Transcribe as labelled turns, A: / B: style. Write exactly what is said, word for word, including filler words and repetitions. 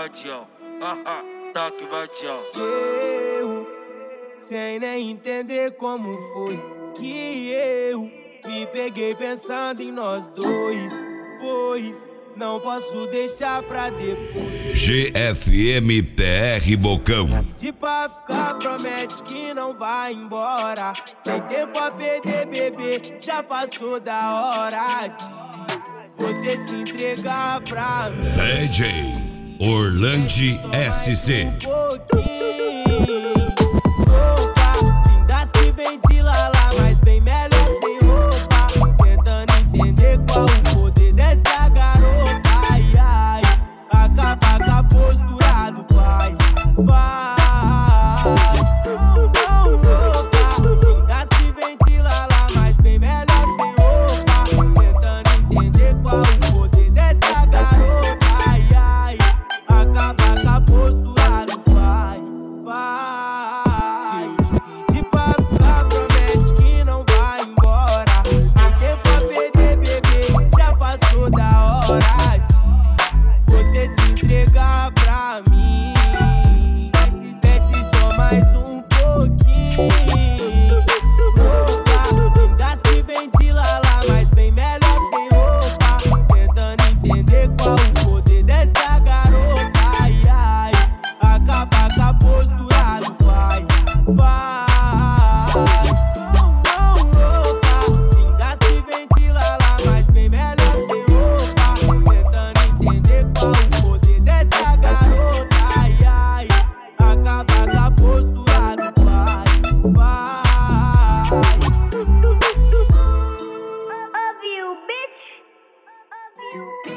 A: vadião, haha, toque vadião.
B: Eu, sem nem entender como foi que eu me peguei pensando em nós dois, pois não posso deixar pra depois.
C: G F M P R Bocão.
B: De pra ficar, promete que não vai embora. Sem tempo a perder, bebê, já passou da hora de você se entregar pra mim.
C: D J Orlandi S C.
B: Um pouquinho, opa, ainda se vem de lala, mas bem melhor sem roupa. Tentando entender qual o poder dessa garota. Ai, ai, acaba com a postura do pai. Vai, oh, oh, opa, ainda se vem de lala, mas bem melhor sem roupa. Tentando entender qual o poder dessa garota. Ai, ai, acaba com a postura do pai. Vai, se eu te pedir pra ficar, promete que não vai embora. Sem tempo a perder, bebê, já passou da hora de você se entregar pra mim. Desce, desce só mais um pouquinho. Opa, ainda se vem de lala, mas bem melhor sem roupa. Tentando entender qual o poder dessa garota. Ai, ai, acaba com a postura do pai. Vai, oh, oh, opa, ainda se vem de lala, mas bem melhor sem roupa. Tentando entender qual o poder dessa garota. Ai, ai, acaba com a postura do pai. Vai.
D: Love you, bitch. Love you.